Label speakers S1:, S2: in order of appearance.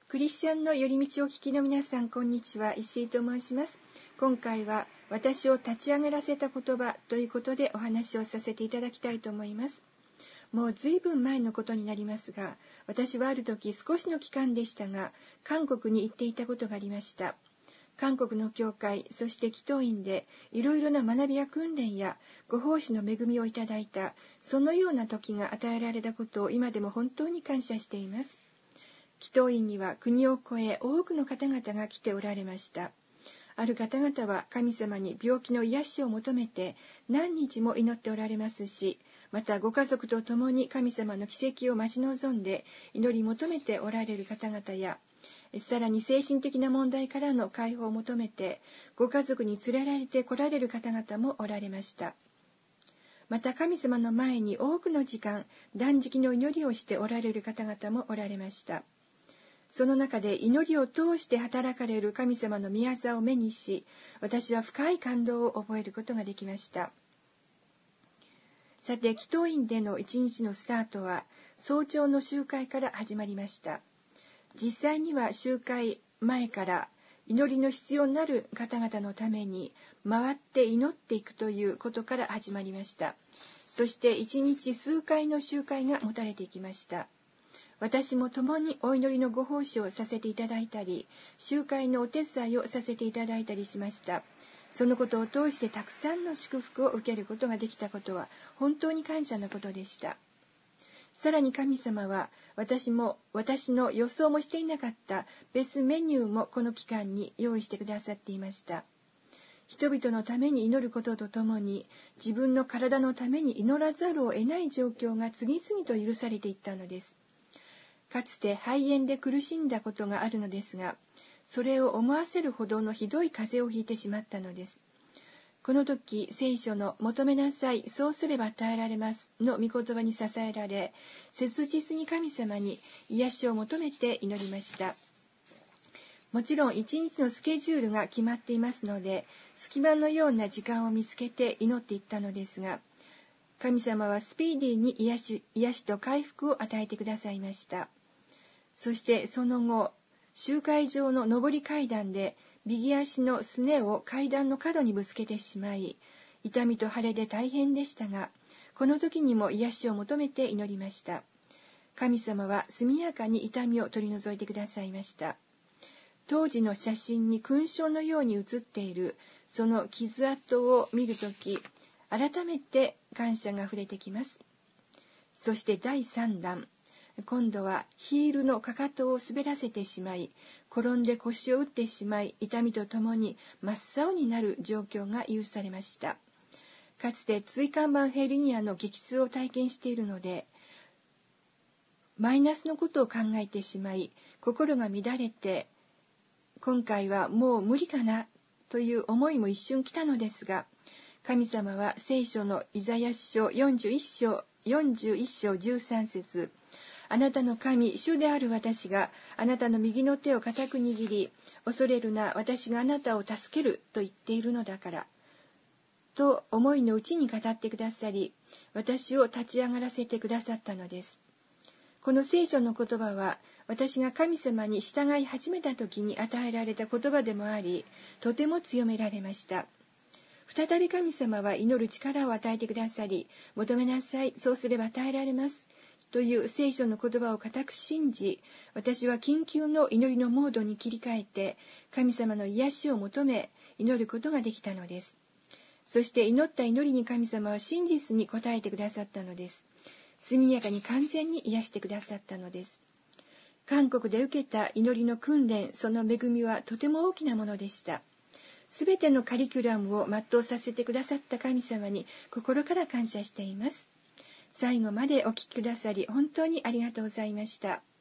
S1: クリスチャンの寄り道を聞きの皆さん、こんにちは。石井と申します。今回は私を立ち上がらせた言葉ということでお話をさせていただきたいと思います。もう随分前のことになりますが、私はある時少しの期間でしたが、韓国に行っていたことがありました。韓国の教会、そして祈祷院でいろいろな学びや訓練やご奉仕の恵みをいただいた、そのような時が与えられたことを今でも本当に感謝しています。祈祷院には国を越え多くの方々が来ておられました。ある方々は神様に病気の癒しを求めて何日も祈っておられますし、またご家族と共に神様の奇跡を待ち望んで祈り求めておられる方々や、さらに精神的な問題からの解放を求めてご家族に連れられて来られる方々もおられました。また神様の前に多くの時間断食の祈りをしておられる方々もおられました。その中で祈りを通して働かれる神様の御業を目にし、私は深い感動を覚えることができました。さて、祈祷院での一日のスタートは早朝の集会から始まりました。実際には集会前から祈りの必要になる方々のために回って祈っていくということから始まりました。そして一日数回の集会が持たれていきました。私も共にお祈りのご奉仕をさせていただいたり、集会のお手伝いをさせていただいたりしました。そのことを通してたくさんの祝福を受けることができたことは本当に感謝のことでした。さらに神様は私の予想もしていなかった別メニューもこの期間に用意してくださっていました。人々のために祈ることとともに自分の体のために祈らざるを得ない状況が次々と許されていったのです。かつて肺炎で苦しんだことがあるのですが、それを思わせるほどのひどい風邪をひいてしまったのです。この時、聖書の求めなさい、そうすれば与えられますの御言葉に支えられ、切実に神様に癒しを求めて祈りました。もちろん一日のスケジュールが決まっていますので、隙間のような時間を見つけて祈っていったのですが、神様はスピーディーに癒しと回復を与えてくださいました。そしてその後、集会場の上り階段で右足のすねを階段の角にぶつけてしまい、痛みと腫れで大変でしたが、この時にも癒しを求めて祈りました。神様は速やかに痛みを取り除いてくださいました。当時の写真に勲章のように写っているその傷跡を見るとき、改めて感謝が溢れてきます。そして第3弾。今度はヒールのかかとを滑らせてしまい、転んで腰を打ってしまい、痛みとともに真っ青になる状況が許されました。かつて椎間板ヘルニアの激痛を体験しているので、マイナスのことを考えてしまい、心が乱れて、今回はもう無理かなという思いも一瞬来たのですが、神様は聖書のイザヤ書41章13節、あなたの神、主である私があなたの右の手を固く握り、恐れるな、私があなたを助けると言っているのだから、と思いのうちに語ってくださり、私を立ち上がらせてくださったのです。この聖書の言葉は、私が神様に従い始めた時に与えられた言葉でもあり、とても強められました。再び神様は祈る力を与えてくださり、求めなさい、そうすれば与えられます。という聖書の言葉を固く信じ、私は緊急の祈りのモードに切り替えて、神様の癒しを求め、祈ることができたのです。そして祈った祈りに神様は真実に応えてくださったのです。速やかに完全に癒してくださったのです。韓国で受けた祈りの訓練、その恵みはとても大きなものでした。すべてのカリキュラムを全うさせてくださった神様に心から感謝しています。最後までお聞きくださり本当にありがとうございました。